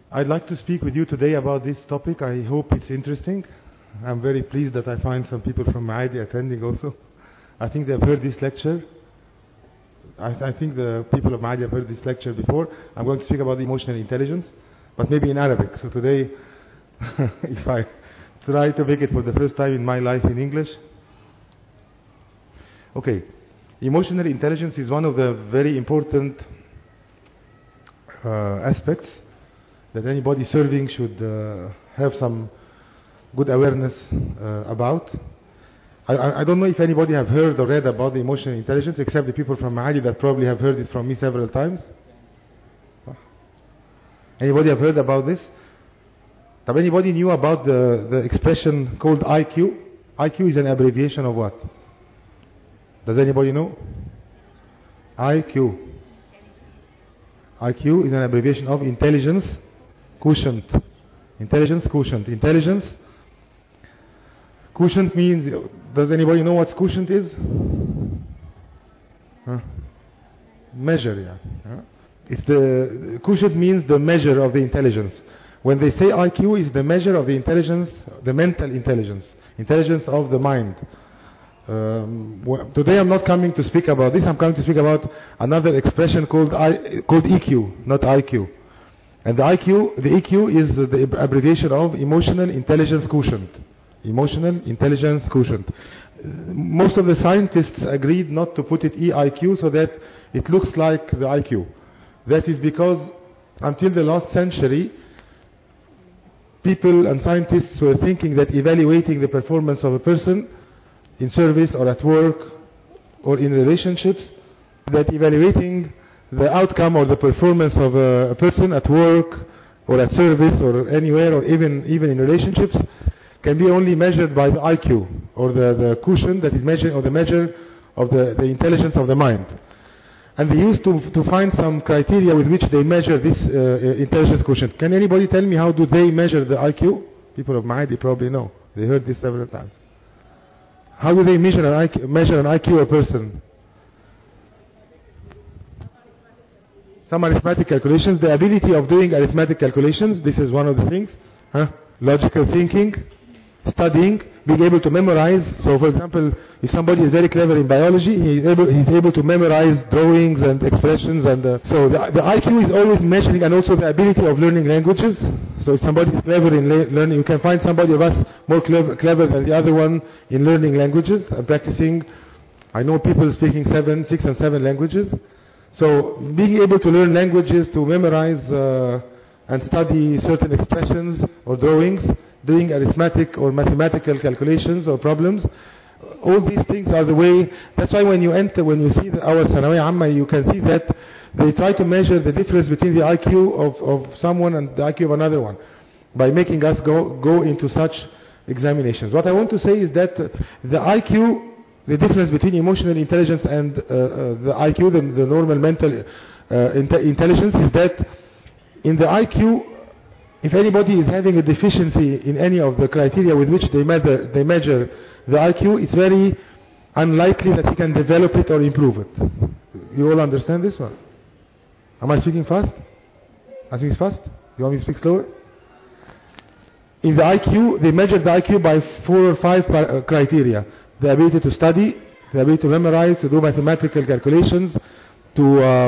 I'd like to speak with you today about this topic. I hope it's interesting. I'm very pleased that I find some people from Maadi attending also. I think they've heard this lecture. I think the people of Maadi have heard this lecture before. I'm going to speak about emotional intelligence, but maybe in Arabic. So today, if I try to make it for the first time in my life in English. Okay. Emotional intelligence is one of the very important aspects that anybody serving should have some good awareness about. I don't know if anybody have heard or read about the emotional intelligence except the people from Maadi that probably have heard it from me several times. Anybody have heard about this? Have anybody knew about the expression called IQ? IQ is an abbreviation of what? Does anybody know? IQ. IQ is an abbreviation of intelligence quotient. Intelligence quotient. Intelligence quotient means, does anybody know what quotient is? Measure, yeah. It's the quotient means the measure of the intelligence. When they say IQ is the measure of the intelligence, the mental intelligence, intelligence of the mind. Today I'm not coming to speak about this. I'm coming to speak about another expression called EQ, not IQ. And the EQ is the abbreviation of emotional intelligence quotient. Emotional intelligence quotient. Most of the scientists agreed not to put it EIQ so that it looks like the IQ. That is because until the last century, people and scientists were thinking that evaluating the performance of a person in service or at work or in relationships, that evaluating the outcome or the performance of a person at work or at service or anywhere or even in relationships can be only measured by the IQ or the quotient that is measured, or the measure of the intelligence of the mind. And they used to find some criteria with which they measure this intelligence quotient. Can anybody tell me how do they measure the IQ? People of Maadi probably know. They heard this several times. How do they measure an IQ of a person? Some arithmetic calculations. The ability of doing arithmetic calculations. This is one of the things. Logical thinking. Studying. Being able to memorize. So for example, if somebody is very clever in biology, he's able to memorize drawings and expressions. And so the IQ is always measuring, and also the ability of learning languages. So if somebody is clever in learning, you can find somebody of us more clever than the other one in learning languages and practicing. I know people speaking 6 and 7 languages. So being able to learn languages, to memorize and study certain expressions or drawings, doing arithmetic or mathematical calculations or problems, all these things are the way. That's why when you see our Sanawiyya Amma, you can see that they try to measure the difference between the IQ of someone and the IQ of another one by making us go into such examinations. What I want to say is that the IQ, the difference between emotional intelligence and the IQ, the normal mental intelligence, is that in the IQ, if anybody is having a deficiency in any of the criteria with which they measure the IQ, it's very unlikely that he can develop it or improve it. You all understand this one? Am I speaking fast? I speak fast? You want me to speak slower? In the IQ, they measure the IQ by 4 or 5 criteria. The ability to study, the ability to memorize, to do mathematical calculations, to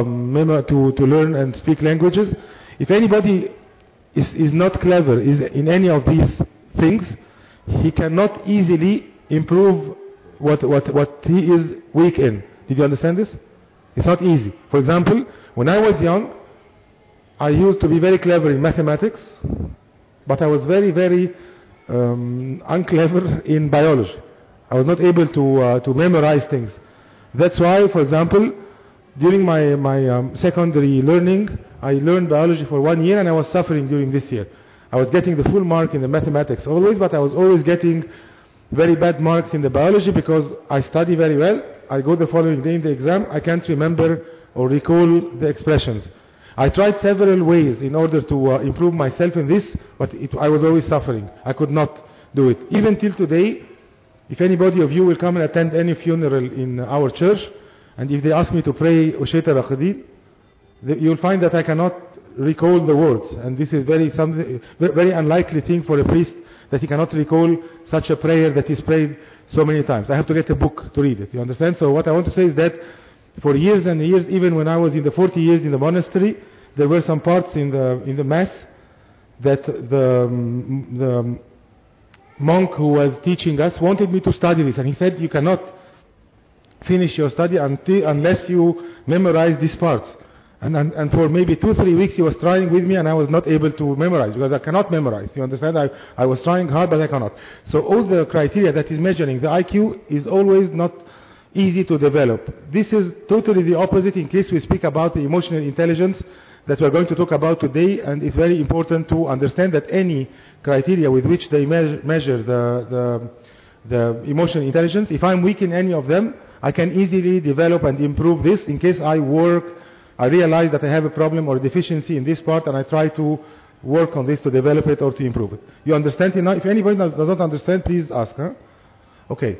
learn and speak languages. If anybody is not clever in any of these things, he cannot easily improve what he is weak in. Did you understand this? It's not easy. For example, when I was young, I used to be very clever in mathematics, but I was very, very unclever in biology. I was not able to memorize things. That's why, for example, during my secondary learning, I learned biology for 1 year and I was suffering during this year. I was getting the full mark in the mathematics always, but I was always getting very bad marks in the biology because I study very well. I go the following day in the exam, I can't remember or recall the expressions. I tried several ways in order to improve myself in this, but I was always suffering. I could not do it. Even till today, if anybody of you will come and attend any funeral in our church, and if they ask me to pray Ushayta Baqadid, you'll find that I cannot recall the words, and this is very unlikely thing for a priest, that he cannot recall such a prayer that is prayed so many times. I have to get a book to read it, you understand? So what I want to say is that for years and years, even when I was in the 40 years in the monastery, there were some parts in the mass that the monk who was teaching us wanted me to study this, and he said, you cannot finish your study unless you memorize these parts. And for maybe 2-3 weeks he was trying with me, and I was not able to memorize, because I cannot memorize, you understand? I was trying hard, but I cannot. So all the criteria that is measuring the IQ is always not easy to develop. This is totally the opposite in case we speak about the emotional intelligence that we are going to talk about today, and it's very important to understand that any criteria with which they measure the emotional intelligence, if I'm weak in any of them, I can easily develop and improve this. In case I realize that I have a problem or deficiency in this part, and I try to work on this to develop it or to improve it. You understand it now? If anybody does not understand, please ask. Okay.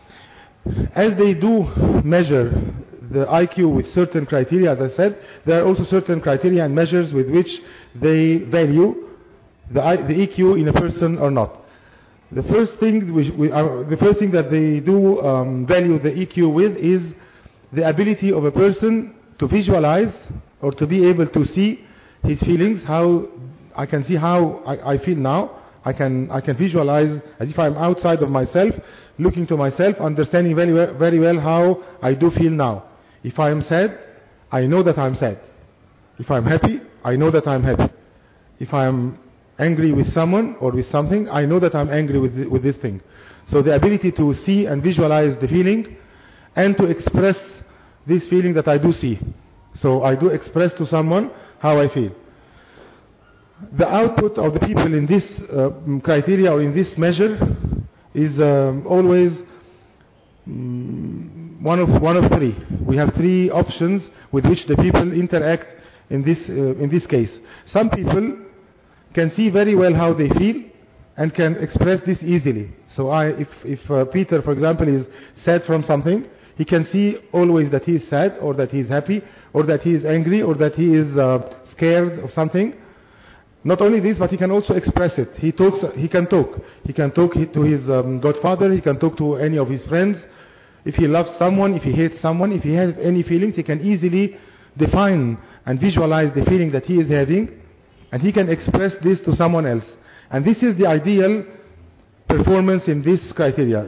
As they do measure the IQ with certain criteria, as I said, there are also certain criteria and measures with which they value the EQ in a person or not. The first thing that they do value the EQ with is the ability of a person to visualize or to be able to see his feelings. How I can see how I feel now. I can visualize as if I'm outside of myself, looking to myself, understanding very well how I do feel now. If I am sad, I know that I'm sad. If I'm happy, I know that I'm happy. If I'm angry with someone or with something, I know that I'm angry with this thing. So the ability to see and visualize the feeling and to express this feeling that I do see. So I do express to someone how I feel. The output of the people in this criteria or in this measure is always one of three. We have three options with which the people interact in this case. Some people can see very well how they feel and can express this easily. So if Peter, for example, is sad from something, he can see always that he is sad, or that he is happy, or that he is angry, or that he is scared of something. Not only this, but he can also express it. He can talk. He can talk to his godfather. He can talk to any of his friends. If he loves someone, if he hates someone, if he has any feelings, he can easily define and visualize the feeling that he is having, and he can express this to someone else. And this is the ideal performance in this criteria.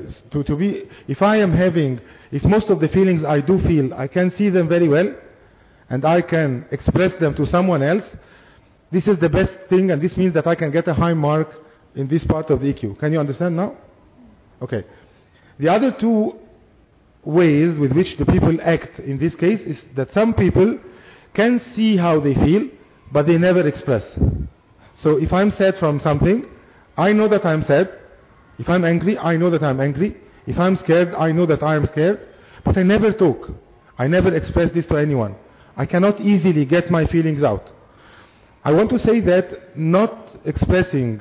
If most of the feelings I do feel, I can see them very well, and I can express them to someone else, this is the best thing, and this means that I can get a high mark in this part of the EQ. Can you understand now? Okay. The other two ways with which the people act in this case is that some people can see how they feel, but they never express. So if I'm sad from something, I know that I'm sad. If I'm angry, I know that I'm angry. If I'm scared, I know that I am scared. But I never talk. I never express this to anyone. I cannot easily get my feelings out. I want to say that not expressing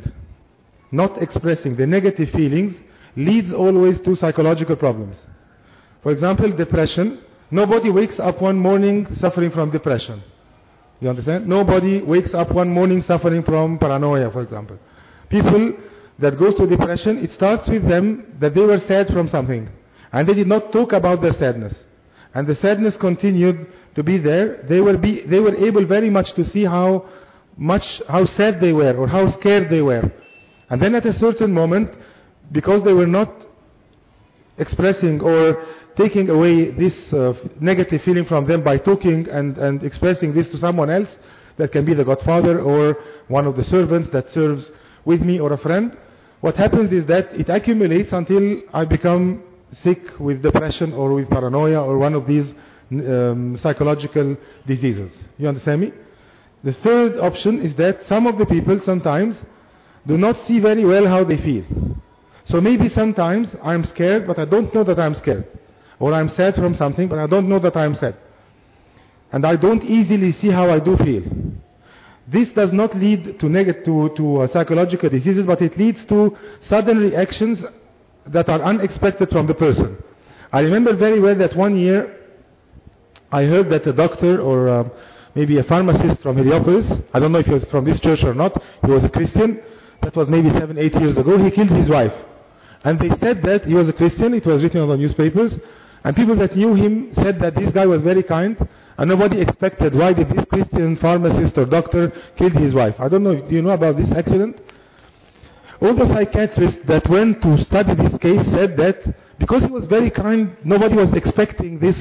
the negative feelings leads always to psychological problems. For example, depression. Nobody wakes up one morning suffering from depression. You understand? Nobody wakes up one morning suffering from paranoia, for example. People that goes to depression, it starts with them that they were sad from something, and they did not talk about their sadness, and the sadness continued to be there. They were able very much to see how sad they were or how scared they were, and then at a certain moment, because they were not expressing or taking away this negative feeling from them by talking and expressing this to someone else, that can be the godfather or one of the servants that serves with me or a friend, what happens is that it accumulates until I become sick with depression or with paranoia or one of these psychological diseases. You understand me? The third option is that some of the people sometimes do not see very well how they feel. So maybe sometimes I'm scared, but I don't know that I'm scared. Or I'm sad from something, but I don't know that I'm sad. And I don't easily see how I do feel. This does not lead to psychological diseases, but it leads to sudden reactions that are unexpected from the person. I remember very well that one year I heard that a doctor or maybe a pharmacist from Heliopolis. I don't know if he was from this church or not. He was a Christian. That was maybe 7-8 years ago. He killed his wife. And they said that he was a Christian. It was written on the newspapers. And people that knew him said that this guy was very kind. And nobody expected, why did this Christian pharmacist or doctor kill his wife? I don't know, do you know about this accident? All the psychiatrists that went to study this case said that because he was very kind, nobody was expecting this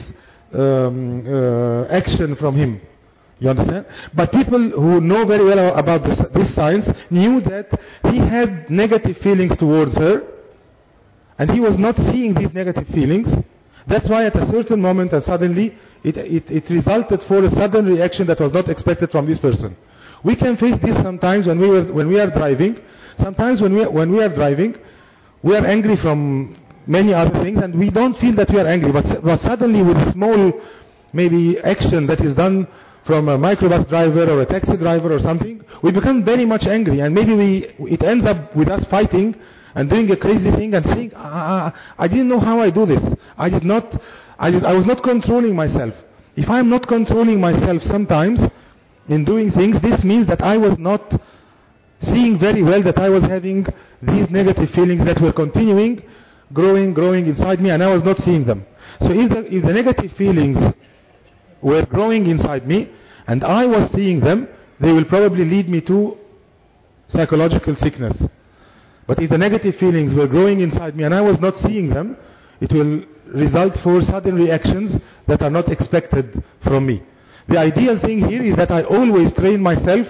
action from him. You understand? But people who know very well about this science knew that he had negative feelings towards her, and he was not seeing these negative feelings. That's why at a certain moment and suddenly it resulted for a sudden reaction that was not expected from this person. We can face this sometimes when we are driving. Sometimes when we are driving, we are angry from many other things, and we don't feel that we are angry. But suddenly, with a small maybe action that is done from a microbus driver or a taxi driver or something, we become very much angry, and maybe it ends up with us fighting and doing a crazy thing and saying, I didn't know how I do this. I was not controlling myself. If I am not controlling myself sometimes in doing things, this means that I was not seeing very well that I was having these negative feelings that were continuing, growing inside me, and I was not seeing them. So if the negative feelings were growing inside me and I was seeing them, they will probably lead me to psychological sickness. But if the negative feelings were growing inside me and I was not seeing them, it will result for sudden reactions that are not expected from me. The ideal thing here is that I always train myself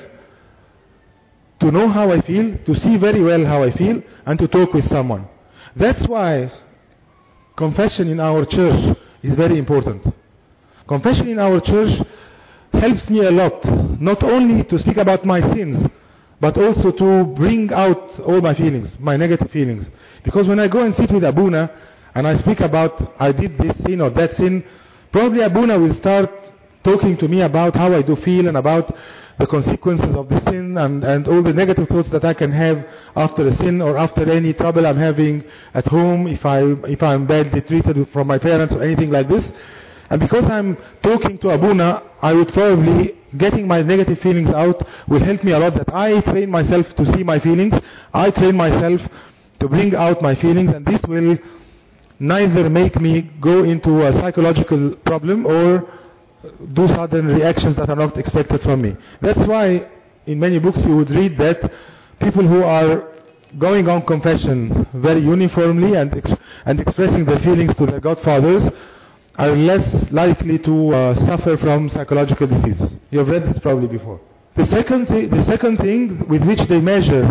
to know how I feel, to see very well how I feel, and to talk with someone. That's why confession in our church is very important. Confession in our church helps me a lot, not only to speak about my sins, but also to bring out all my feelings, my negative feelings. Because when I go and sit with Abuna and I speak about I did this sin or that sin, probably Abuna will start talking to me about how I do feel and about the consequences of the sin and all the negative thoughts that I can have after a sin or after any trouble I'm having at home, if I'm badly treated from my parents or anything like this. And because I'm talking to Abuna, I would probably, getting my negative feelings out will help me a lot, that I train myself to see my feelings, I train myself to bring out my feelings, and this will neither make me go into a psychological problem or do sudden reactions that are not expected from me. That's why in many books you would read that people who are going on confession very uniformly and expressing their feelings to their godfathers are less likely to suffer from psychological diseases. You have read this probably before. The second thing with which they measure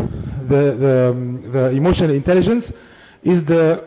the emotional intelligence is the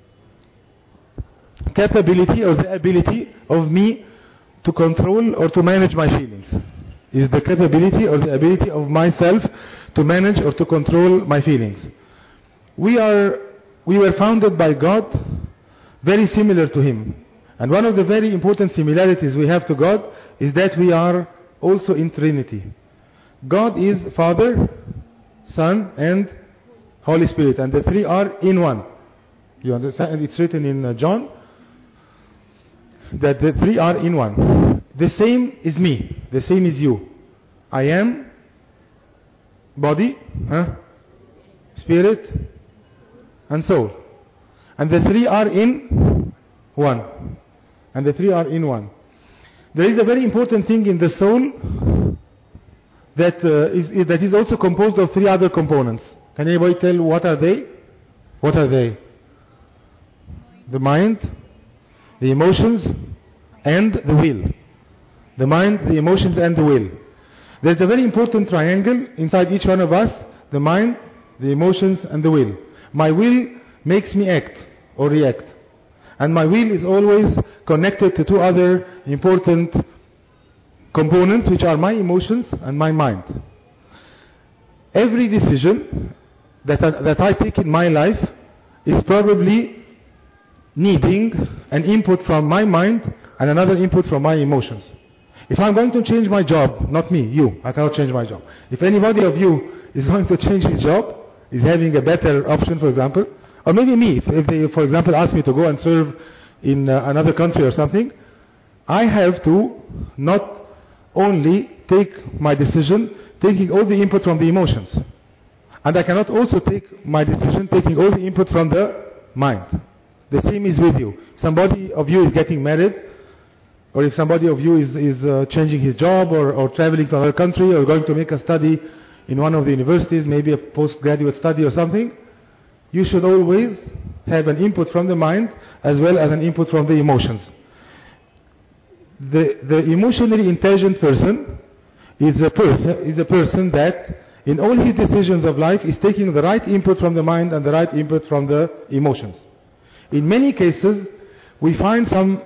capability or the ability of me to control or to manage my feelings. Is the capability or the ability of myself to manage or to control my feelings. We were founded by God very similar to Him. And one of the very important similarities we have to God is that we are also in Trinity. God is Father, Son, and Holy Spirit. And the three are in one. You understand? And it's written in John that the three are in one. The same is me. The same is you. I am body, spirit, and soul. And the three are in one. And the three are in one. There is a very important thing in the soul that is also composed of three other components. Can anybody tell what are they? What are they? The mind, the emotions, and the will. The mind, the emotions, and the will. There's a very important triangle inside each one of us: the mind, the emotions, and the will. My will makes me act or react. And my will is always connected to two other important components, which are my emotions and my mind. Every decision that I take in my life is probably needing an input from my mind and another input from my emotions. If I'm going to change my job, not me, you, I cannot change my job. If anybody of you is going to change his job, is having a better option, for example, or maybe me, if they, for example, ask me to go and serve in another country or something, I have to not only take my decision taking all the input from the emotions. And I cannot also take my decision taking all the input from the mind. The same is with you. Somebody of you is getting married, or if somebody of you is changing his job, or traveling to another country, or going to make a study in one of the universities, maybe a postgraduate study or something, you should always have an input from the mind as well as an input from the emotions. The emotionally intelligent person is a person that in all his decisions of life is taking the right input from the mind and the right input from the emotions. In many cases, we find some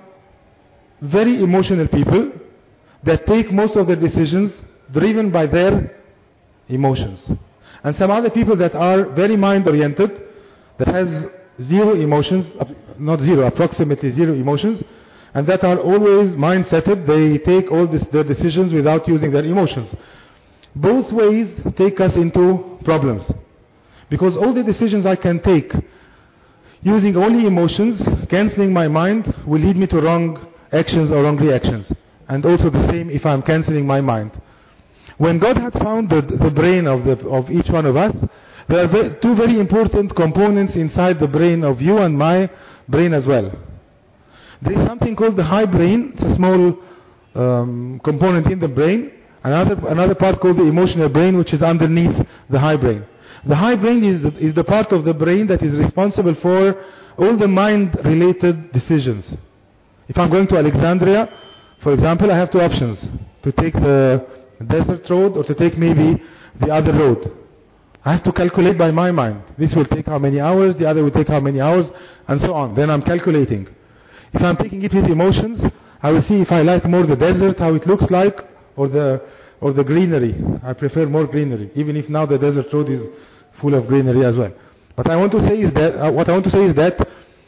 very emotional people that take most of their decisions driven by their emotions. And some other people that are very mind-oriented, that has zero emotions, not zero, approximately zero emotions, and that are always mind-setted. They take all their decisions without using their emotions. Both ways take us into problems. Because all the decisions I can take using only emotions, cancelling my mind, will lead me to wrong actions or wrong reactions. And also the same if I'm cancelling my mind. When God had founded the brain of each one of us, there are two very important components inside the brain of you and my brain as well. There is something called the high brain. It's a small component in the brain. Another part called the emotional brain, which is underneath the high brain. The high brain is the part of the brain that is responsible for all the mind-related decisions. If I'm going to Alexandria, for example, I have two options. To take the desert road or to take maybe the other road. I have to calculate by my mind. This will take how many hours, the other will take how many hours, and so on. Then I'm calculating. If I'm taking it with emotions, I will see if I like more the desert, how it looks like, or the greenery. I prefer more greenery, even if now the desert road is full of greenery as well. What I want to say is that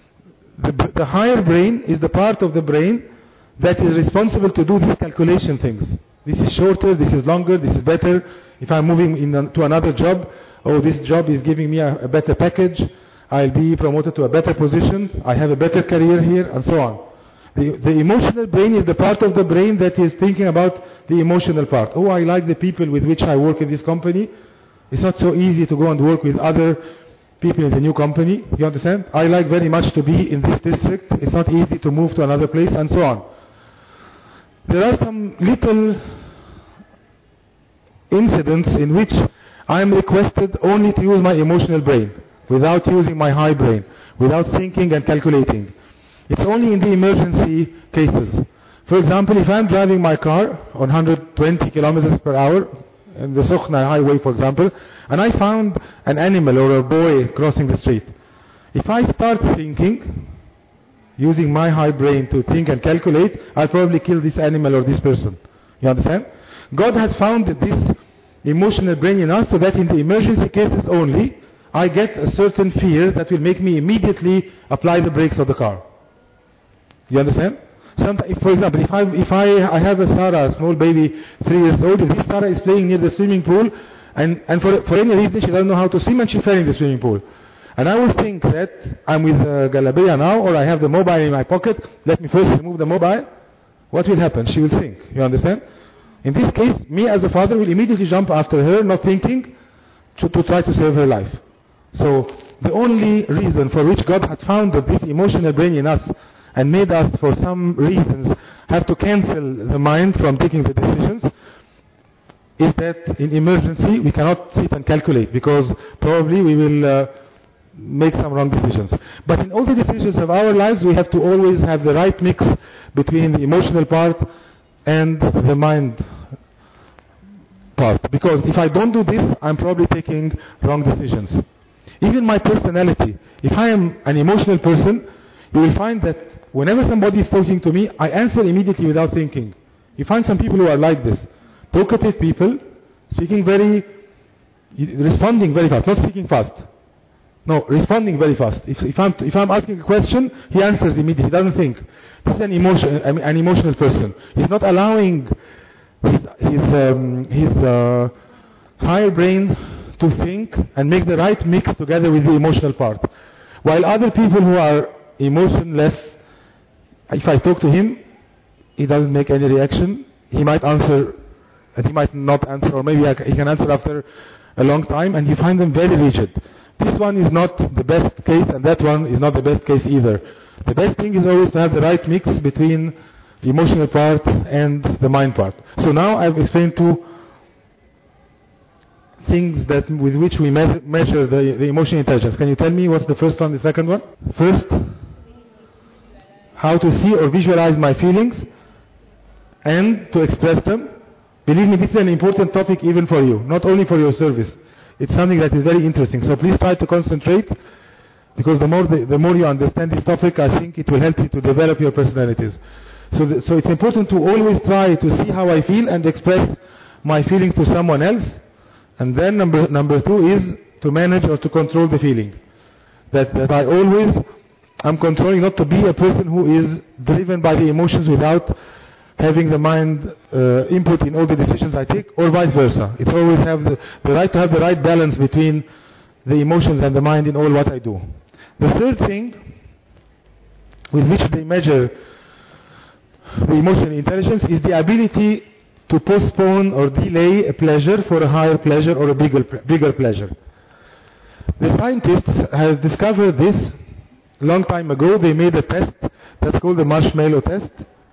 the higher brain is the part of the brain that is responsible to do these calculation things. This is shorter, this is longer, this is better. If I'm moving to another job, this job is giving me a better package, I'll be promoted to a better position, I have a better career here, and so on. The emotional brain is the part of the brain that is thinking about the emotional part. Oh, I like the people with which I work in this company. It's not so easy to go and work with other people in the new company. You understand? I like very much to be in this district. It's not easy to move to another place, and so on. There are some little incidents in which I am requested only to use my emotional brain, without using my high brain, without thinking and calculating. It's only in the emergency cases. For example, if I'm driving my car on 120 kilometers per hour, in the Sokhna highway, for example, and I found an animal or a boy crossing the street. If I start thinking, using my high brain to think and calculate, I'll probably kill this animal or this person. You understand? God has found this emotional brain in us so that in the emergency cases only, I get a certain fear that will make me immediately apply the brakes of the car. You understand? For example, if I have a Sarah, a small baby, 3 years old, if this Sarah is playing near the swimming pool, and for any reason she doesn't know how to swim and she fell in the swimming pool. And I will think that I'm with Galabria now, or I have the mobile in my pocket, let me first remove the mobile. What will happen? She will sink. You understand? In this case, me as a father will immediately jump after her, not thinking, to try to save her life. So, the only reason for which God had founded this emotional brain in us and made us, for some reasons, have to cancel the mind from taking the decisions, is that in emergency we cannot sit and calculate, because probably we will make some wrong decisions. But in all the decisions of our lives, we have to always have the right mix between the emotional part and the mind part. Because if I don't do this, I'm probably taking wrong decisions. Even my personality, if I am an emotional person, you will find that whenever somebody is talking to me, I answer immediately without thinking. You find some people who are like this. Talkative people, responding very fast, not speaking fast. No, responding very fast. If I'm asking a question, he answers immediately, he doesn't think. This is an emotional person. He's not allowing his higher brain to think and make the right mix together with the emotional part. While other people who are emotionless, if I talk to him, he doesn't make any reaction. He might answer and he might not answer, or maybe he can answer after a long time, and you find them very rigid. This one is not the best case, and that one is not the best case either. The best thing is always to have the right mix between the emotional part and the mind part. So now I've explained two things that with which we measure the emotional intelligence. Can you tell me what's the first one, the second one? First, how to see or visualize my feelings and to express them. Believe me, this is an important topic even for you, not only for your service. It's something that is very interesting. So please try to concentrate, because the more you understand this topic, I think it will help you to develop your personalities. So it's important to always try to see how I feel and express my feelings to someone else. And then number two is to manage or to control the feeling. That I always am controlling, not to be a person who is driven by the emotions without having the mind input in all the decisions I take, or vice versa. It's always have the right to have the right balance between the emotions and the mind in all what I do. The third thing with which they measure the emotional intelligence is the ability to postpone or delay a pleasure for a higher pleasure or a bigger pleasure. The scientists have discovered this a long time ago. They made a test that's called the marshmallow test.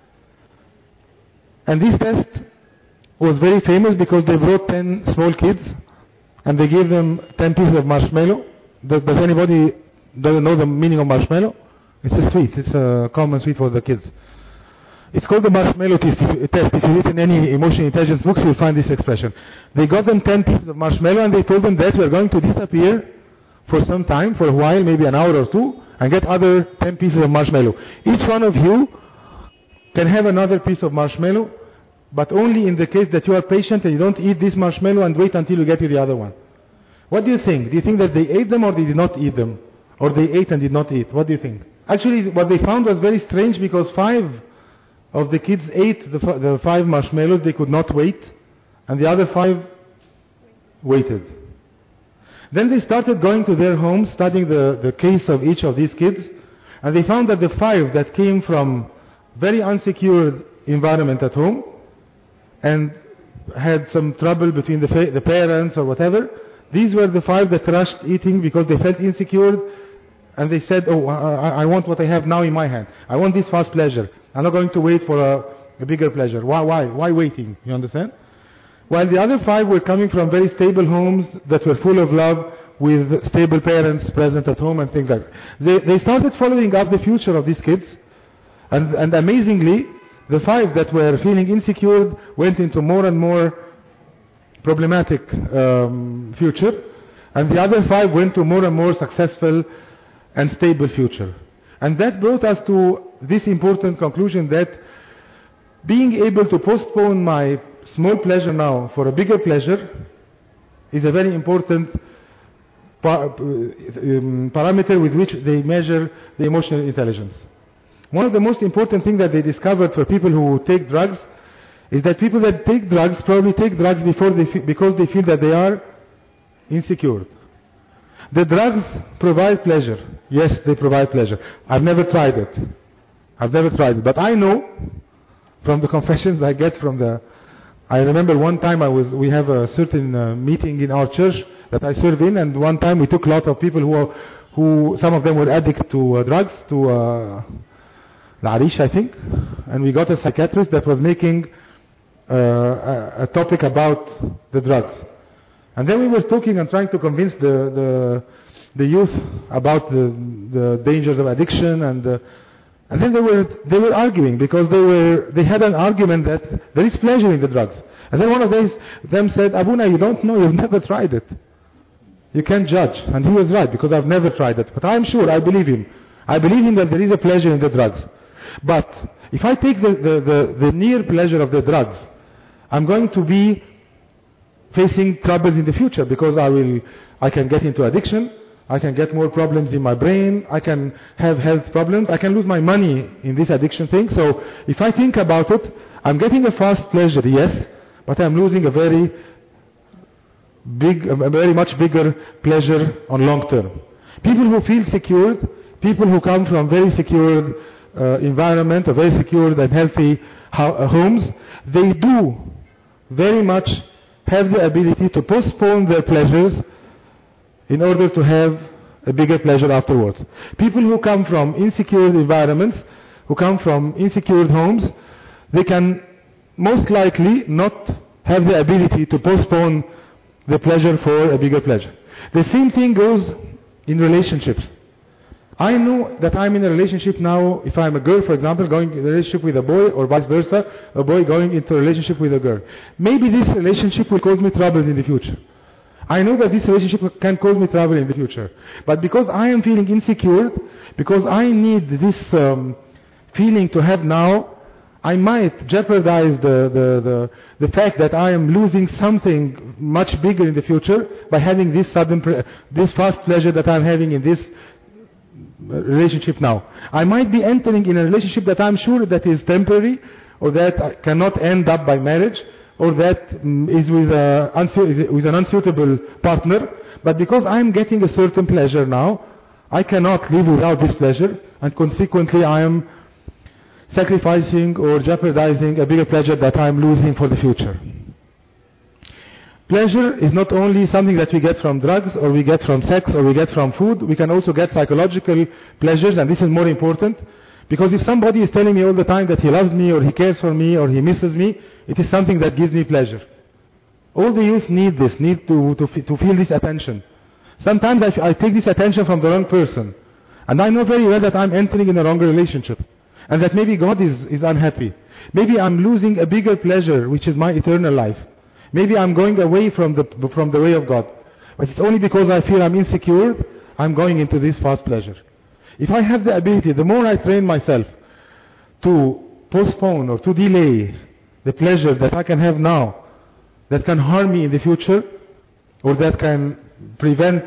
And this test was very famous because they brought 10 small kids and they gave them 10 pieces of marshmallow. Does anybody doesn't know the meaning of marshmallow? It's a sweet. It's a common sweet for the kids. It's called the marshmallow test. If you read in any emotional intelligence books, you'll find this expression. They got them 10 pieces of marshmallow and they told them that we're going to disappear for some time, for a while, maybe an hour or two, and get other 10 pieces of marshmallow. Each one of you can have another piece of marshmallow, but only in the case that you are patient and you don't eat this marshmallow and wait until you get to the other one. What do you think? Do you think that they ate them or they did not eat them? Or they ate and did not eat? What do you think? Actually, what they found was very strange, because 5 of the kids ate the 5 marshmallows. They could not wait, and the other 5 waited. Then they started going to their homes, studying the case of each of these kids, and they found that the 5 that came from very unsecured environment at home and had some trouble between the parents or whatever, these were the 5 that rushed eating because they felt insecure, and they said, oh, I want what I have now in my hand. I want this fast pleasure. I'm not going to wait for a bigger pleasure. Why waiting? You understand? While the other 5 were coming from very stable homes that were full of love, with stable parents present at home and things like that. They started following up the future of these kids, and amazingly, the 5 that were feeling insecure went into more and more problematic future, and the other 5 went to more and more successful and stable future. And that brought us to this important conclusion, that being able to postpone my small pleasure now for a bigger pleasure is a very important parameter with which they measure the emotional intelligence. One of the most important things that they discovered for people who take drugs is that people that take drugs probably take drugs because they feel that they are insecure. The drugs provide pleasure. Yes, they provide pleasure. I've never tried it. But I know from the confessions I get I remember one time we have a certain meeting in our church that I serve in, and one time we took a lot of people who some of them were addicted to drugs, to L'Arish, I think, and we got a psychiatrist that was making a topic about the drugs. And then we were talking and trying to convince the youth about the dangers of addiction, and then they were arguing because they had an argument that there is pleasure in the drugs. And then one of them said, Abuna, you don't know, you've never tried it. You can't judge. And he was right, because I've never tried it. But I'm sure, I believe him. I believe him that there is a pleasure in the drugs. But if I take the near pleasure of the drugs, I'm going to be facing troubles in the future, because I can get into addiction, I can get more problems in my brain, I can have health problems, I can lose my money in this addiction thing. So if I think about it, I'm getting a fast pleasure, yes, but I'm losing a very much bigger pleasure on long term. People who feel secured, people who come from very secured environment, or very secured and healthy homes, they do very much have the ability to postpone their pleasures in order to have a bigger pleasure afterwards. People who come from insecure environments, who come from insecure homes, they can most likely not have the ability to postpone the pleasure for a bigger pleasure. The same thing goes in relationships. I know that I'm in a relationship now, if I'm a girl, for example, going in a relationship with a boy, or vice versa, a boy going into a relationship with a girl. Maybe this relationship will cause me troubles in the future. I know that this relationship can cause me trouble in the future. But because I am feeling insecure, because I need this feeling to have now, I might jeopardize the fact that I am losing something much bigger in the future by having this this fast pleasure that I'm having in this relationship now. I might be entering in a relationship that I'm sure that is temporary, or that cannot end up by marriage, or that is with an unsuitable partner. But because I'm getting a certain pleasure now, I cannot live without this pleasure, and consequently I am sacrificing or jeopardizing a bigger pleasure that I'm losing for the future. Pleasure is not only something that we get from drugs, or we get from sex, or we get from food. We can also get psychological pleasures, and this is more important. Because if somebody is telling me all the time that he loves me, or he cares for me, or he misses me, it is something that gives me pleasure. All the youth need this, need to feel this attention. Sometimes I take this attention from the wrong person. And I know very well that I'm entering in a wrong relationship. And that maybe God is unhappy. Maybe I'm losing a bigger pleasure, which is my eternal life. Maybe I'm going away from the way of God. But it's only because I feel I'm insecure, I'm going into this fast pleasure. If I have the ability, the more I train myself to postpone or to delay the pleasure that I can have now, that can harm me in the future, or that can prevent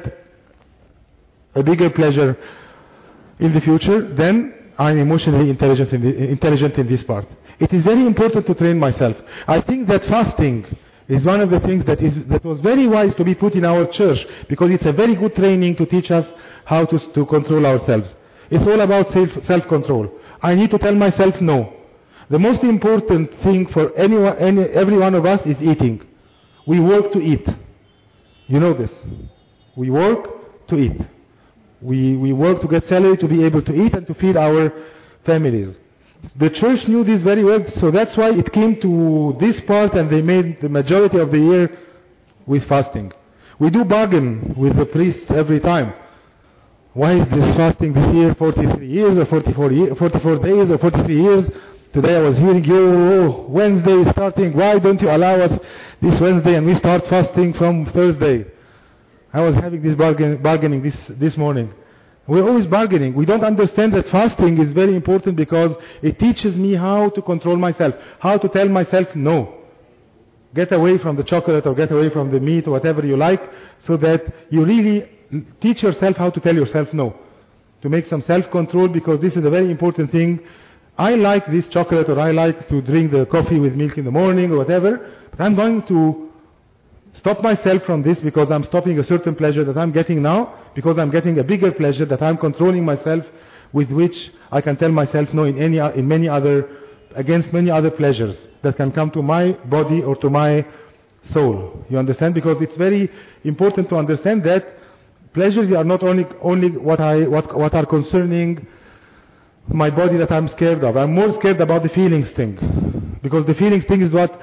a bigger pleasure in the future, then I'm emotionally intelligent in this part. It is very important to train myself. I think that fasting is one of the things that was very wise to be put in our church, because it's a very good training to teach us how to control ourselves. It's all about self-control. I need to tell myself no. The most important thing for every one of us is eating. We work to eat. You know this. We work to eat. We work to get salary to be able to eat and to feed our families. The church knew this very well, so that's why it came to this part, and they made the majority of the year with fasting. We do bargain with the priests every time. Why is this fasting this year 43 years or 44 days or 43 years? Today I was hearing, Wednesday is starting. Why don't you allow us this Wednesday and we start fasting from Thursday? I was having this bargaining this morning. We're always bargaining. We don't understand that fasting is very important, because it teaches me how to control myself, how to tell myself no. Get away from the chocolate, or get away from the meat, or whatever you like, so that you really teach yourself how to tell yourself no. To make some self-control, because this is a very important thing. I like this chocolate, or I like to drink the coffee with milk in the morning, or whatever, but I'm going to stop myself from this, because I'm stopping a certain pleasure that I'm getting now, because I'm getting a bigger pleasure that I'm controlling myself, with which I can tell myself no against many other pleasures that can come to my body or to my soul. You understand? Because it's very important to understand that pleasures are not only what are concerning my body that I'm scared of. I'm more scared about the feelings thing, because the feelings thing is what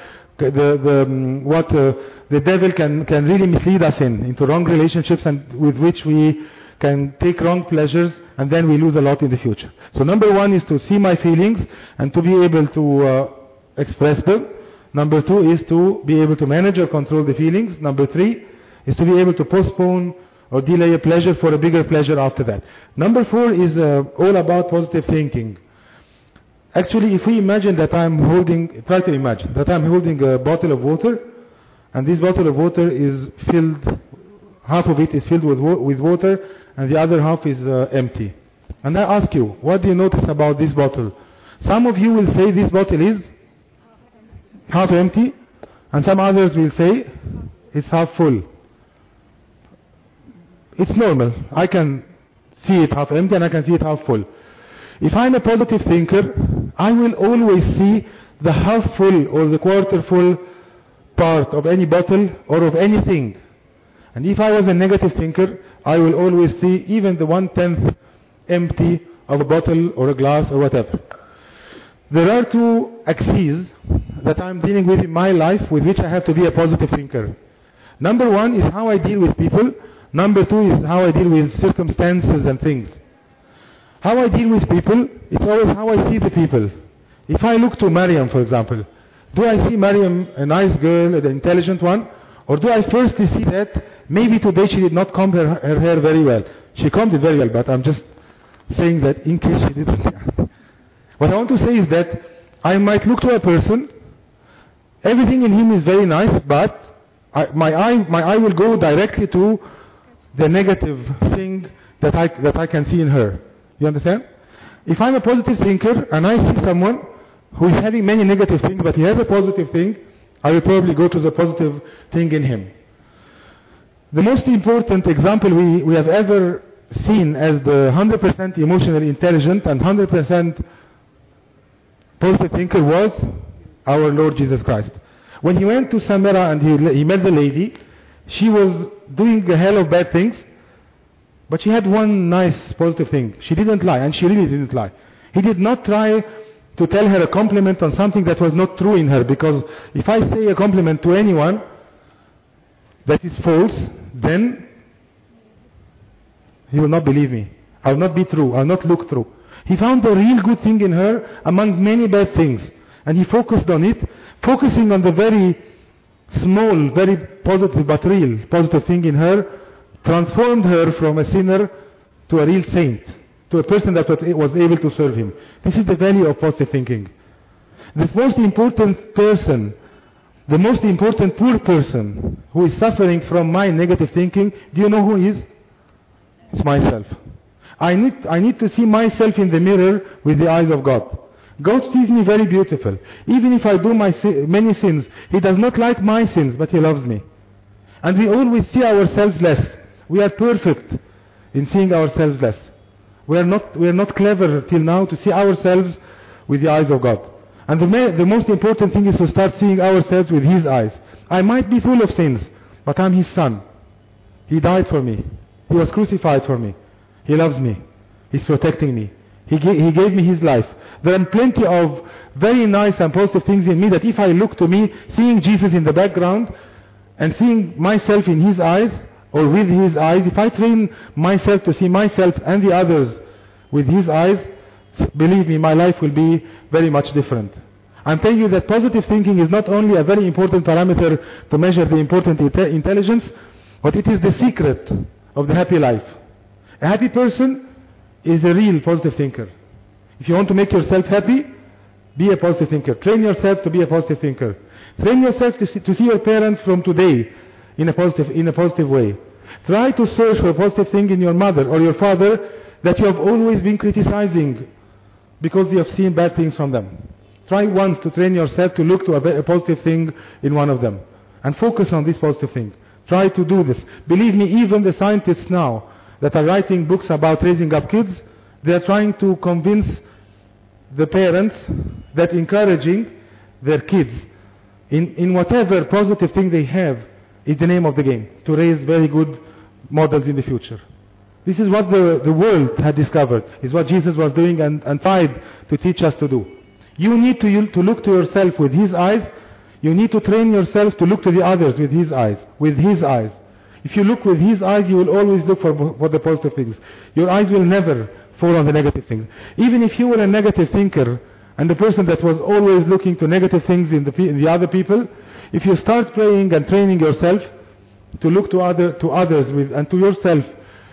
the devil can really mislead us into wrong relationships, and with which we can take wrong pleasures, and then we lose a lot in the future. So number one is to see my feelings and to be able to express them. Number two is to be able to manage or control the feelings. Number three is to be able to postpone or delay a pleasure for a bigger pleasure after that. Number four is all about positive thinking. Actually, if we imagine that try to imagine that I'm holding a bottle of water, and this bottle of water is filled, half of it is filled with water, and the other half is empty. And I ask you, what do you notice about this bottle? Some of you will say this bottle is half empty, and some others will say it's half full. It's normal. I can see it half empty, and I can see it half full. If I'm a positive thinker, I will always see the half full or the quarter full part of any bottle or of anything. And if I was a negative thinker, I will always see even the 1/10 empty of a bottle or a glass or whatever. There are two axes that I'm dealing with in my life with which I have to be a positive thinker. Number one is how I deal with people. Number two is how I deal with circumstances and things. How I deal with people, it's always how I see the people. If I look to Maryam, for example, do I see Maryam a nice girl, an intelligent one? Or do I firstly see that maybe today she did not comb her hair very well? She combed it very well, but I'm just saying that in case she didn't. What I want to say is that I might look to a person, everything in him is very nice, but my eye will go directly to the negative thing that I can see in her. You understand? If I'm a positive thinker and I see someone who is having many negative things, but he has a positive thing, I will probably go to the positive thing in him. The most important example we have ever seen as the 100% emotionally intelligent and 100% positive thinker was our Lord Jesus Christ. When he went to Samaria and he met the lady, she was doing a hell of bad things, but she had one nice positive thing. She didn't lie, and she really didn't lie. He did not try to tell her a compliment on something that was not true in her, because if I say a compliment to anyone that is false, then he will not believe me. I will not be true. I will not look true. He found a real good thing in her among many bad things, and he focused on it, focusing on the very small, very positive but real positive thing in her, transformed her from a sinner to a real saint, to a person that was able to serve him. This is the value of positive thinking. The most important person, the most important poor person who is suffering from my negative thinking, do you know who he is? It's myself. I need to see myself in the mirror with the eyes of God. God sees me very beautiful. Even if I do many sins, He does not like my sins, but He loves me. And we always see ourselves less. We are perfect in seeing ourselves less. We are not clever till now to see ourselves with the eyes of God. And the most important thing is to start seeing ourselves with His eyes. I might be full of sins, but I'm His son. He died for me. He was crucified for me. He loves me. He's protecting me. He gave me His life. There are plenty of very nice and positive things in me that if I look to me, seeing Jesus in the background and seeing myself in His eyes or with His eyes, if I train myself to see myself and the others with His eyes, believe me, my life will be very much different. I'm telling you that positive thinking is not only a very important parameter to measure the important intelligence, but it is the secret of the happy life. A happy person is a real positive thinker. If you want to make yourself happy, be a positive thinker. Train yourself to be a positive thinker. Train yourself to see your parents from today in a positive way. Try to search for a positive thing in your mother or your father that you have always been criticizing because you have seen bad things from them. Try once to train yourself to look to a positive thing in one of them and focus on this positive thing. Try to do this. Believe me, even the scientists now that are writing books about raising up kids, they are trying to convince the parents that encouraging their kids in whatever positive thing they have is the name of the game, to raise very good models in the future. This is what the world had discovered, is what Jesus was doing and tried to teach us to do. You need to look to yourself with His eyes. You need to train yourself to look to the others with His eyes. With His eyes. If you look with His eyes, you will always look for the positive things. Your eyes will never fall on the negative things. Even if you were a negative thinker and the person that was always looking to negative things in the other people, if you start praying and training yourself to look to others and to yourself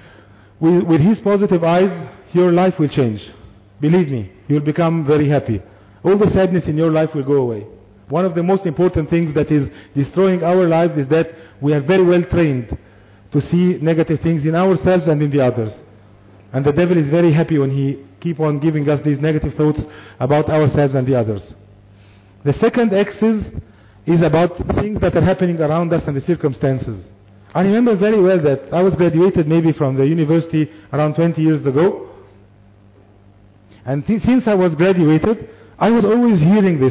with His positive eyes, your life will change. Believe me, you will become very happy. All the sadness in your life will go away. One of the most important things that is destroying our lives is that we are very well trained to see negative things in ourselves and in the others. And the devil is very happy when he keep on giving us these negative thoughts about ourselves and the others. The second axis is about things that are happening around us and the circumstances. I remember very well that I was graduated maybe from the university around 20 years ago. And since I was graduated, I was always hearing this.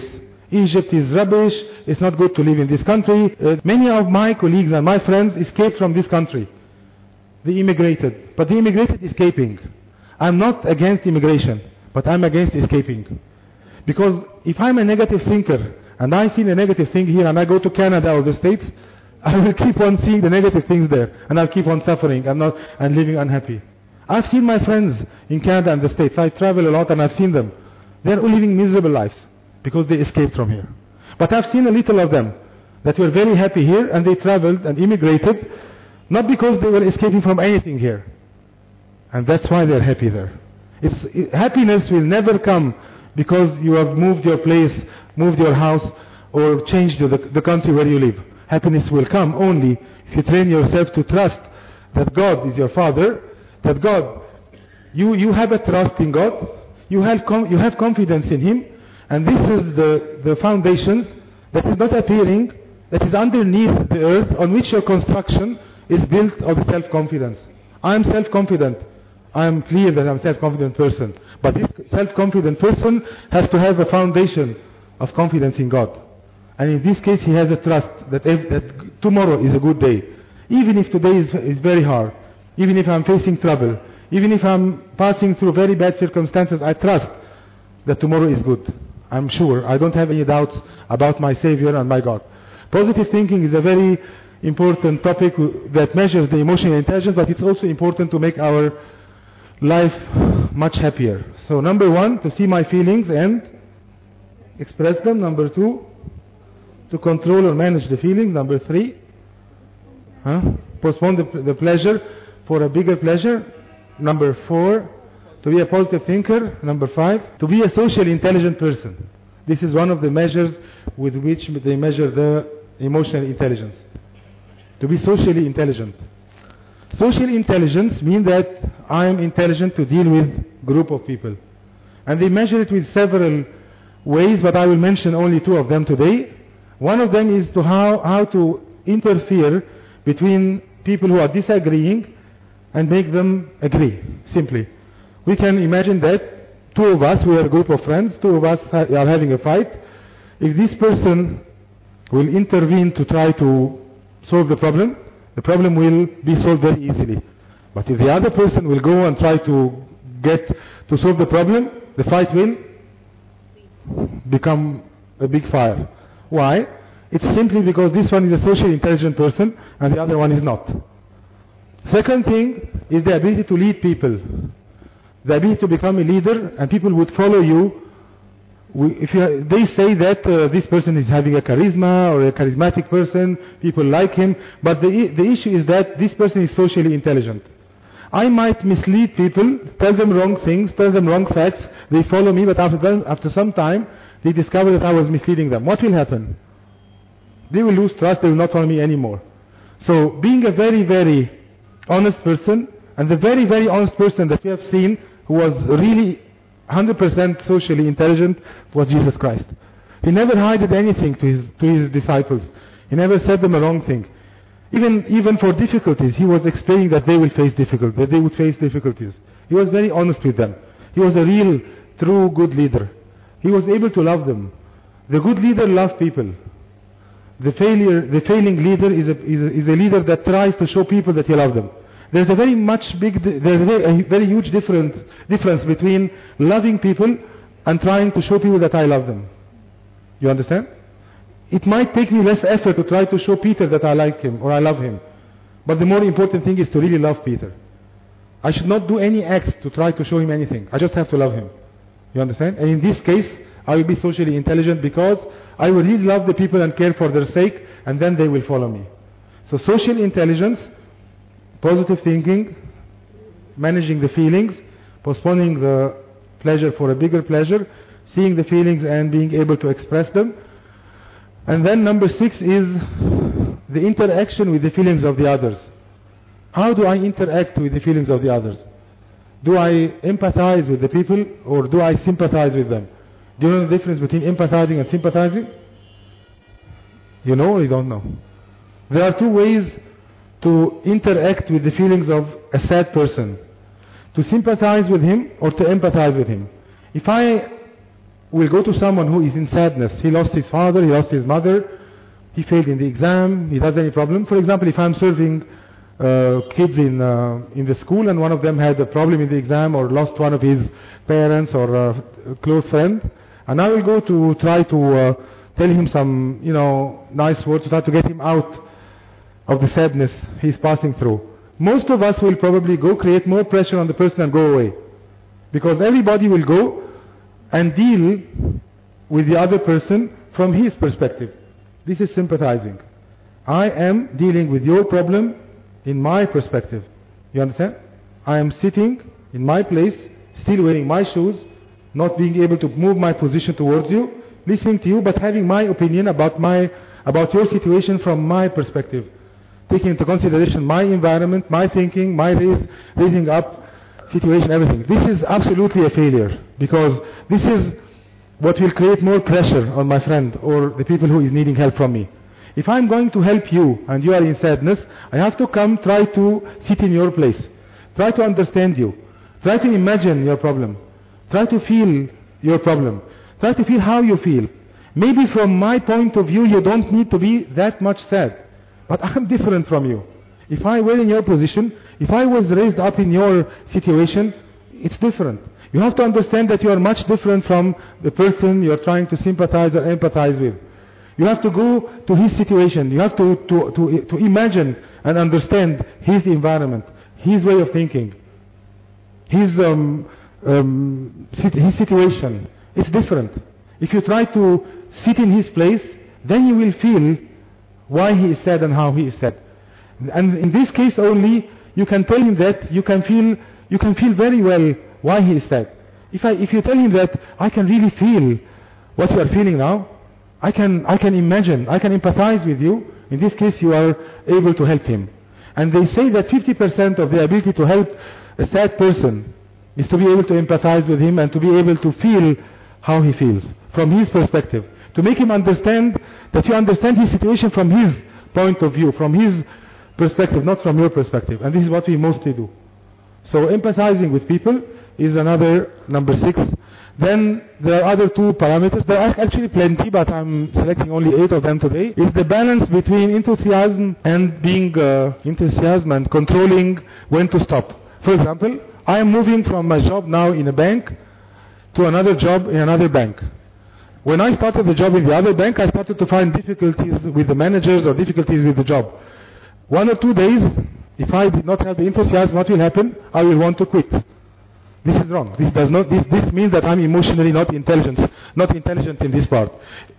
Egypt is rubbish, it's not good to live in this country. Many of my colleagues and my friends escaped from this country. They immigrated, but they immigrated escaping. I'm not against immigration, but I'm against escaping. Because if I'm a negative thinker, and I see the negative thing here, and I go to Canada or the States, I will keep on seeing the negative things there, and I'll keep on suffering and living unhappy. I've seen my friends in Canada and the States. I travel a lot and I've seen them. They're all living miserable lives because they escaped from here. But I've seen a little of them that were very happy here, and they traveled and immigrated, not because they were escaping from anything here. And that's why they're happy there. Happiness will never come because you have moved your place, moved your house, or changed the country where you live. Happiness will come only if you train yourself to trust that God is your Father, that God, you have a trust in God, you have confidence in Him, and this is the foundations that is not appearing, that is underneath the earth, on which your construction is built of self-confidence. I am self-confident. I am clear that I'm a self-confident person. But this self-confident person has to have a foundation of confidence in God. And in this case, he has a trust that tomorrow is a good day. Even if today is very hard, even if I'm facing trouble, even if I'm passing through very bad circumstances, I trust that tomorrow is good. I'm sure. I don't have any doubts about my Savior and my God. Positive thinking is a very important topic that measures the emotional intelligence, but it's also important to make our life much happier. So number 1, to see my feelings and express them. Number 2, to control or manage the feelings. Number 3, postpone the pleasure for a bigger pleasure. Number 4, to be a positive thinker. Number 5, to be a socially intelligent person. This is one of the measures with which they measure the emotional intelligence. To be socially intelligent. Social intelligence means that I am intelligent to deal with group of people. And they measure it with several ways, but I will mention only 2 of them today. One of them is to how to interfere between people who are disagreeing and make them agree, simply. We can imagine that 2 of us, we are a group of friends, 2 of us are having a fight. If this person will intervene to try to solve the problem will be solved very easily. But if the other person will go and try to solve the problem, the fight will become a big fire. Why? It's simply because this one is a socially intelligent person and the other one is not. Second thing is the ability to lead people. The ability to become a leader, and people would follow you. They say that this person is having a charisma or a charismatic person, people like him, but the issue is that this person is socially intelligent. I might mislead people, tell them wrong things, tell them wrong facts, they follow me, but after some time they discover that I was misleading them. What will happen? They will lose trust, they will not follow me anymore. So being a very, very honest person, and the very, very honest person that we have seen who was really 100% socially intelligent was Jesus Christ. He never hid anything to his disciples. He never said them a wrong thing. Even for difficulties, he was explaining that they will face difficulties, that they would face difficulties. He was very honest with them. He was a real, true, good leader. He was able to love them. The good leader loves people. The failing leader is a leader that tries to show people that he loves them. There's a very huge difference between loving people and trying to show people that I love them. You understand? It might take me less effort to try to show Peter that I like him or I love him. But the more important thing is to really love Peter. I should not do any acts to try to show him anything. I just have to love him. You understand? And in this case, I will be socially intelligent because I will really love the people and care for their sake, and then they will follow me. So social intelligence, positive thinking, managing the feelings, postponing the pleasure for a bigger pleasure, seeing the feelings and being able to express them. And then number 6 is the interaction with the feelings of the others. How do I interact with the feelings of the others? Do I empathize with the people or do I sympathize with them? Do you know the difference between empathizing and sympathizing? You know or you don't know? There are 2 ways to interact with the feelings of a sad person. To sympathize with him or to empathize with him. If I will go to someone who is in sadness. He lost his father, he lost his mother, he failed in the exam, he has any problem. For example, if I'm serving kids in the school and one of them had a problem in the exam or lost one of his parents or a close friend, and I will go to try to tell him some, nice words to try to get him out of the sadness he's passing through. Most of us will probably go create more pressure on the person and go away. Because everybody will go and deal with the other person from his perspective. This is sympathizing. I am dealing with your problem in my perspective. You understand? I am sitting in my place, still wearing my shoes, not being able to move my position towards you, listening to you, but having my opinion about your situation from my perspective. Taking into consideration my environment, my thinking, my raising up situation, everything. This is absolutely a failure, because this is what will create more pressure on my friend or the people who is needing help from me. If I'm going to help you and you are in sadness, I have to come try to sit in your place. Try to understand you. Try to imagine your problem. Try to feel your problem. Try to feel how you feel. Maybe from my point of view you don't need to be that much sad. But I'm different from you. If I were in your position, if I was raised up in your situation, it's different. You have to understand that you are much different from the person you are trying to sympathize or empathize with. You have to go to his situation. You have to imagine and understand his environment, his way of thinking, his situation. It's different. If you try to sit in his place, then you will feel why he is sad and how he is sad. And in this case only, you can tell him that you can feel very well why he is sad. If you tell him that I can really feel what you are feeling now, I can imagine, I can empathize with you, in this case you are able to help him. And they say that 50% of the ability to help a sad person is to be able to empathize with him and to be able to feel how he feels from his perspective. To make him understand that you understand his situation from his point of view, from his perspective, not from your perspective. And this is what we mostly do. So empathizing with people is another number 6. Then there are other 2 parameters. There are actually plenty, but I'm selecting only 8 of them today. Is the balance between enthusiasm and being enthusiasm and controlling when to stop. For example, I am moving from my job now in a bank to another job in another bank. When I started the job in the other bank, I started to find difficulties with the managers or difficulties with the job. 1 or 2 days, if I did not have the enthusiasm, what will happen? I will want to quit. This is wrong. This means that I'm emotionally not intelligent in this part.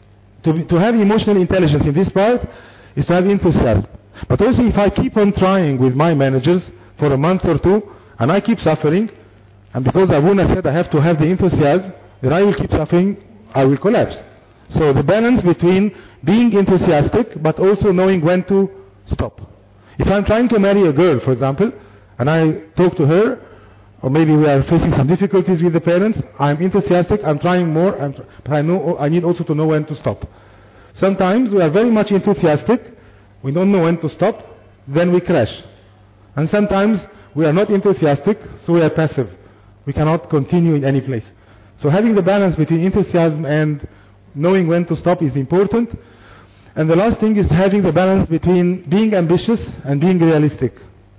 To have emotional intelligence in this part is to have enthusiasm. But also if I keep on trying with my managers for a month or 2, and I keep suffering, and because Abuna said I have to have the enthusiasm, then I will keep suffering, I will collapse. So the balance between being enthusiastic, but also knowing when to stop. If I'm trying to marry a girl, for example, and I talk to her, or maybe we are facing some difficulties with the parents, I'm enthusiastic, I'm trying more, but I need also to know when to stop. Sometimes we are very much enthusiastic, we don't know when to stop, then we crash. And sometimes we are not enthusiastic, so we are passive. We cannot continue in any place. So having the balance between enthusiasm and knowing when to stop is important. And the last thing is having the balance between being ambitious and being realistic.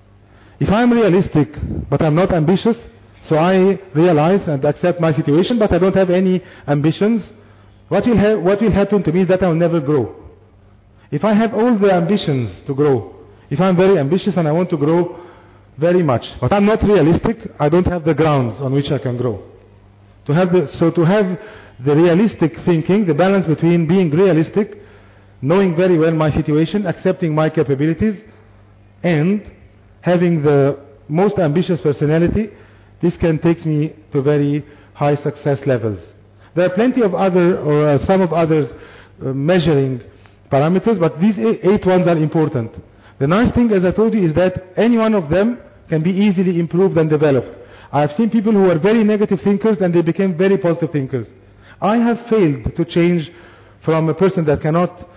If I'm realistic, but I'm not ambitious, so I realize and accept my situation, but I don't have any ambitions, what will happen to me is that I will never grow. If I have all the ambitions to grow, if I'm very ambitious and I want to grow very much, but I'm not realistic, I don't have the grounds on which I can grow. To have the realistic thinking, the balance between being realistic, knowing very well my situation, accepting my capabilities, and having the most ambitious personality, this can take me to very high success levels. There are plenty of other, or some of others measuring parameters, but these 8 ones are important. The nice thing, as I told you, is that any one of them can be easily improved and developed. I have seen people who were very negative thinkers and they became very positive thinkers. I have failed to change from a person that cannot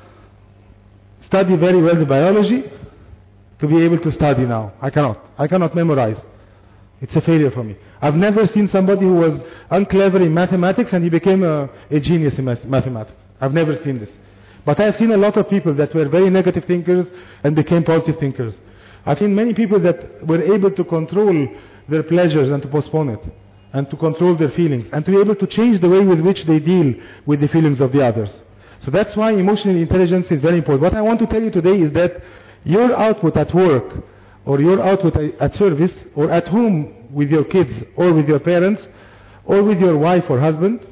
study very well the biology to be able to study now. I cannot memorize. It's a failure for me. I've never seen somebody who was unclever in mathematics and he became a genius in mathematics. I've never seen this. But I've seen a lot of people that were very negative thinkers and became positive thinkers. I've seen many people that were able to control their pleasures and to postpone it, and to control their feelings, and to be able to change the way with which they deal with the feelings of the others. So that's why emotional intelligence is very important. What I want to tell you today is that your output at work, or your output at service, or at home with your kids, or with your parents, or with your wife or husband,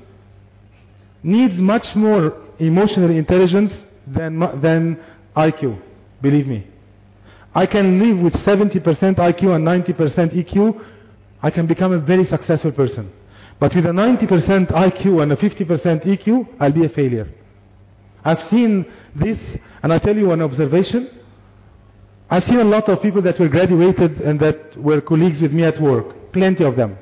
needs much more emotional intelligence than IQ. Believe me. I can live with 70% IQ and 90% EQ. I can become a very successful person. But with a 90% IQ and a 50% EQ, I'll be a failure. I've seen this, and I'll tell you an observation. I've seen a lot of people that were graduated and that were colleagues with me at work. Plenty of them.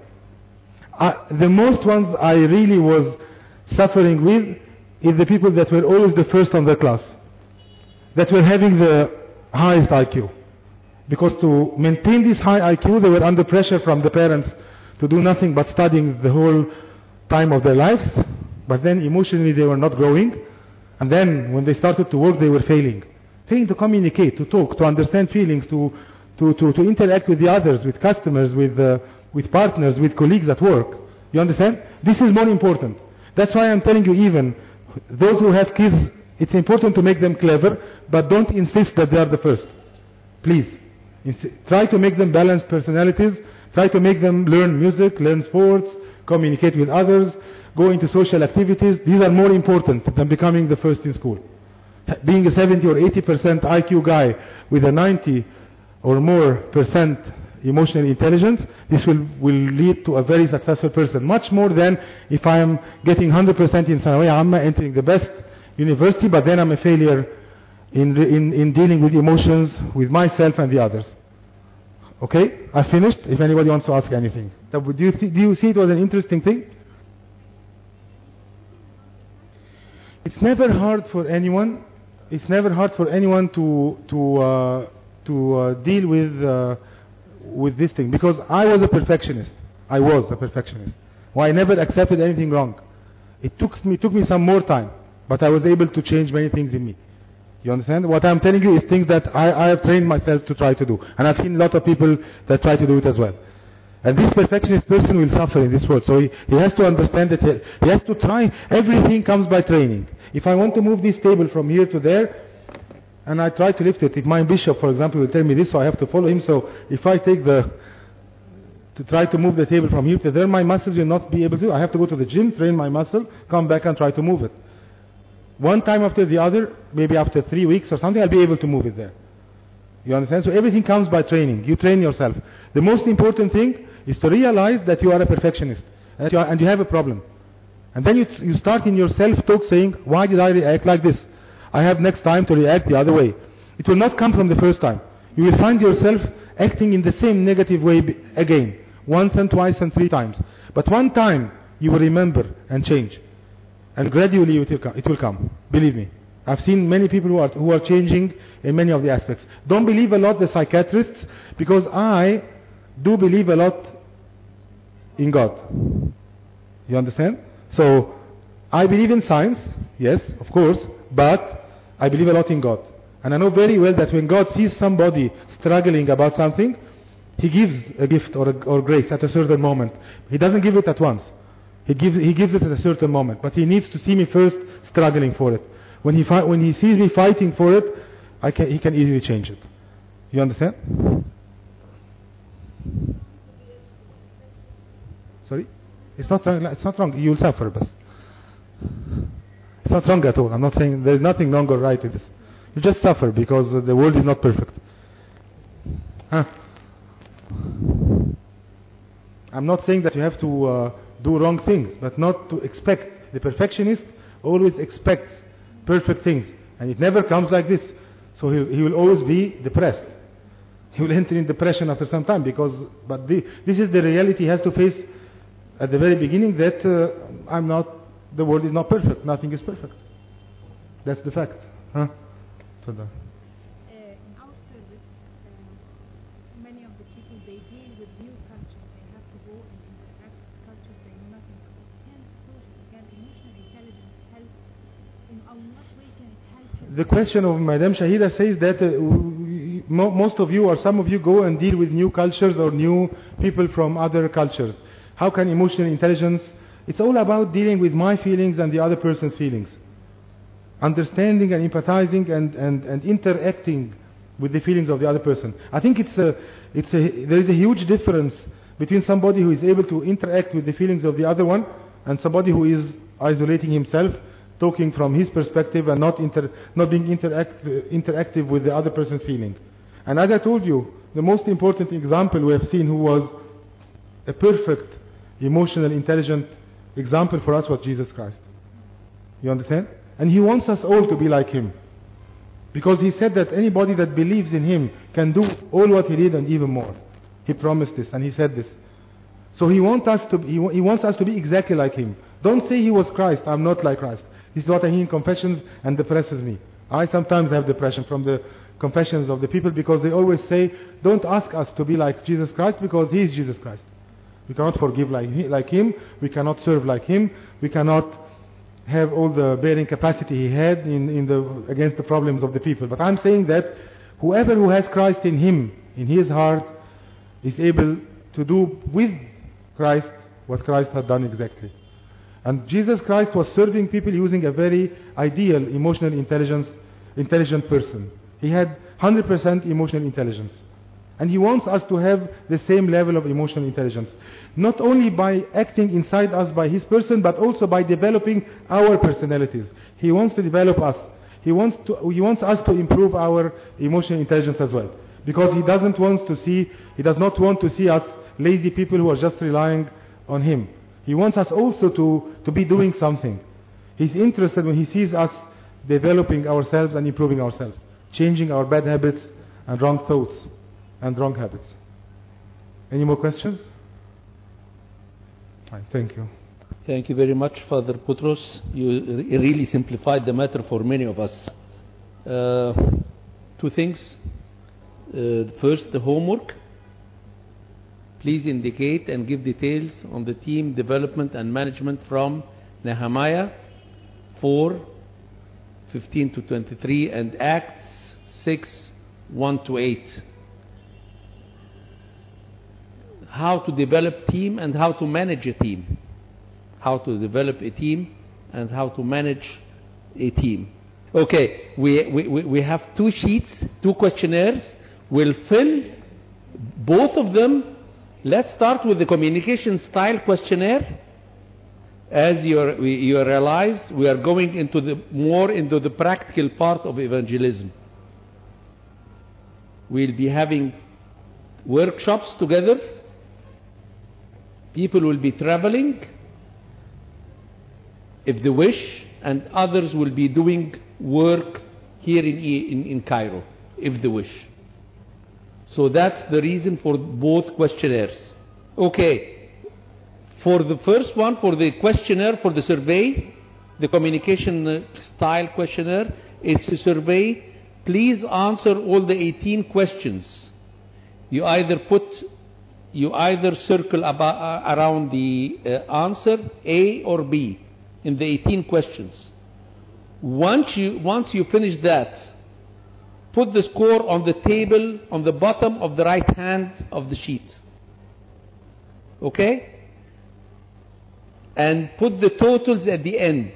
The most ones I really was suffering with is the people that were always the first on their class, that were having the highest IQ. Because to maintain this high IQ, they were under pressure from the parents to do nothing but studying the whole time of their lives. But then emotionally they were not growing. And then when they started to work, they were failing. Failing to communicate, to talk, to understand feelings, to interact with the others, with customers, with partners, with colleagues at work. You understand? This is more important. That's why I'm telling you, even those who have kids, it's important to make them clever, but don't insist that they are the first. Please. Try to make them balanced personalities. Try to make them learn music, learn sports, communicate with others, go into social activities. These are more important than becoming the first in school. Being a 70 or 80% IQ guy with a 90 or more percent emotional intelligence, this will lead to a very successful person. Much more than if I am getting 100% in Sanawiyya Amma, entering the best university, but then I'm a failure in dealing with emotions, with myself and the others. Okay, I finished. If anybody wants to ask anything. Do you see it was an interesting thing? It's never hard for anyone. It's never hard for anyone to deal with this thing, because I was a perfectionist. I was a perfectionist. Well, I never accepted anything wrong. It took me some more time, but I was able to change many things in me. You understand? What I'm telling you is things that I have trained myself to try to do. And I've seen a lot of people that try to do it as well. And this perfectionist person will suffer in this world. So he has to understand that he has to try. Everything comes by training. If I want to move this table from here to there, and I try to lift it, if my bishop, for example, will tell me this, so I have to follow him. So if I take to try to move the table from here to there, my muscles will not be able to. I have to go to the gym, train my muscle, come back and try to move it. One time after the other, maybe after 3 weeks or something, I'll be able to move it there. You understand? So everything comes by training. You train yourself. The most important thing is to realize that you are a perfectionist and you have a problem. And then you start in your self-talk saying, why did I react like this? I have next time to react the other way. It will not come from the first time. You will find yourself acting in the same negative way again, once and twice and 3 times. But one time you will remember and change. And gradually it will come. Believe me. I've seen many people who are changing in many of the aspects. Don't believe a lot the psychiatrists, because I do believe a lot in God. You understand? So, I believe in science, yes, of course, but I believe a lot in God. And I know very well that when God sees somebody struggling about something, He gives a gift or grace at a certain moment. He doesn't give it at once. He gives it at a certain moment, but He needs to see me first struggling for it. When He sees me fighting for it, He can easily change it. You understand? Sorry? It's not wrong. You will suffer, but it's not wrong at all. I'm not saying there's nothing wrong or right with this. You just suffer because the world is not perfect. I'm not saying that you have to do wrong things, but not to expect. The perfectionist always expects perfect things, and it never comes like this. So he will always be depressed. He will enter in depression after some time, this is the reality he has to face at the very beginning, that the world is not perfect, nothing is perfect. That's the fact. In our service, many of the people, they deal with new cultures. to go and interact with cultures they know nothing about. Can emotional intelligence help? In what way can it help? The question of Madame Shahida says that most of you or some of you go and deal with new cultures or new people from other cultures. How can emotional intelligence? It's all about dealing with my feelings and the other person's feelings. Understanding and empathizing and interacting with the feelings of the other person. I think there is a huge difference between somebody who is able to interact with the feelings of the other one and somebody who is isolating himself, talking from his perspective and not being interactive with the other person's feeling. And as I told you, the most important example we have seen who was a perfect emotional intelligent example for us was Jesus Christ. You understand? And he wants us all to be like him. Because he said that anybody that believes in him can do all what he did and even more. He promised this and he said this. So he wants us to be exactly like him. Don't say he was Christ, I'm not like Christ. This is what I hear in confessions and depresses me. I sometimes have depression from the confessions of the people because they always say, don't ask us to be like Jesus Christ because he is Jesus Christ. We cannot forgive like him, we cannot serve like him, we cannot have all the bearing capacity he had against the problems of the people. But I'm saying that whoever who has Christ in him, in his heart, is able to do with Christ what Christ had done exactly. And Jesus Christ was serving people using a very ideal intelligent person. He had 100% emotional intelligence. And he wants us to have the same level of emotional intelligence. Not only by acting inside us by his person, but also by developing our personalities. He wants to develop us. He wants us to improve our emotional intelligence as well. Because he does not want to see us lazy people who are just relying on him. He wants us also to be doing something. He's interested when he sees us developing ourselves and improving ourselves. Changing our bad habits and wrong thoughts and wrong habits. Any more questions? Right, thank you. Thank you very much, Father Boutros. You really simplified the matter for many of us. Two things. First, the homework. Please indicate and give details on the team development and management from Nehemiah 4:15-23 and Acts 6:1-8. How to develop team and how to manage a team. How to develop a team and how to manage a team. Okay, we have two sheets, two questionnaires. We'll fill both of them. Let's start with the communication style questionnaire. As you realize, we are going more into the practical part of evangelism. We'll be having workshops together. People will be traveling, if they wish, and others will be doing work here in Cairo, if they wish. So that's the reason for both questionnaires. Okay, for the first one, for the questionnaire, for the survey, the communication style questionnaire, it's a survey. Please answer all the 18 questions. You either circle around the answer A or B in the 18 questions. Once you finish that, put the score on the table on the bottom of the right hand of the sheet. Okay? And put the totals at the end.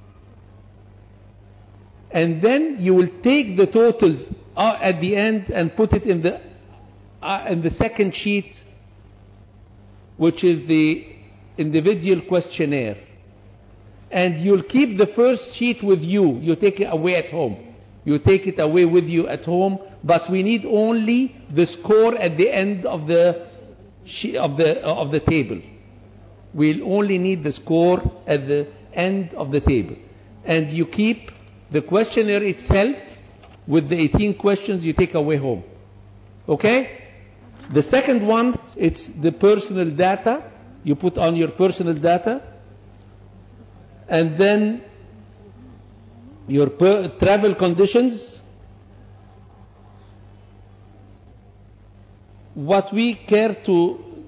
And then you will take the totals at the end and put it in the second sheet, which is the individual questionnaire. And you'll keep the first sheet with you. You take it away at home. You take it away with you at home, but we need only the score at the end of the table. We'll only need the score at the end of the table. And you keep the questionnaire itself with the 18 questions you take away home. Okay? The second one, it's the personal data. You put on your personal data. And then your travel conditions. What we care to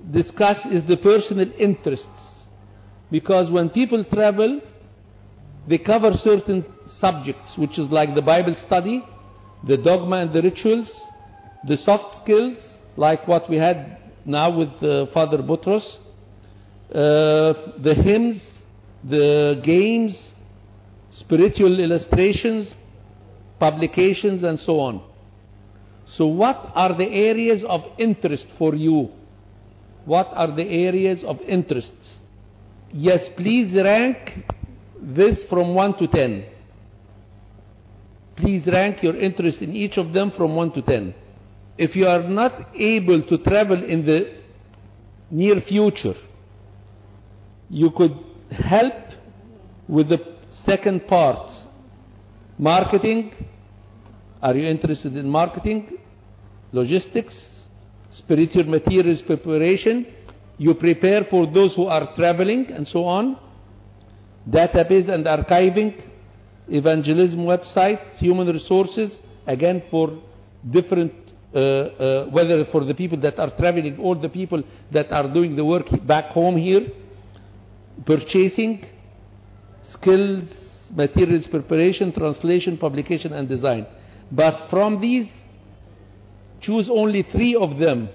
discuss is the personal interests. Because when people travel, they cover certain subjects, which is like the Bible study, the dogma and the rituals, the soft skills, like what we had now with Father Boutros, the hymns, the games, spiritual illustrations, publications, and so on. So what are the areas of interest for you? What are the areas of interest? Yes, please rank this from 1 to 10. Please rank your interest in each of them from 1 to 10. If you are not able to travel in the near future, you could help with the second part. Marketing. Are you interested in marketing? Logistics, spiritual materials preparation. You prepare for those who are traveling and so on. Database and archiving, evangelism websites, human resources, again for different, whether for the people that are traveling or the people that are doing the work back home here. Purchasing, skills, materials preparation, translation, publication, and design. But from these, choose only 3 of them.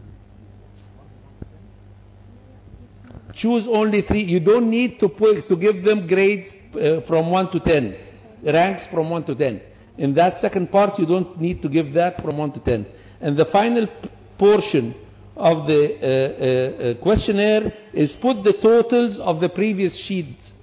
Choose only 3. You don't need to give them grades from 1 to 10. Ranks from 1 to 10. In that second part, you don't need to give that from 1 to 10. And the final portion of the questionnaire is put the totals of the previous sheets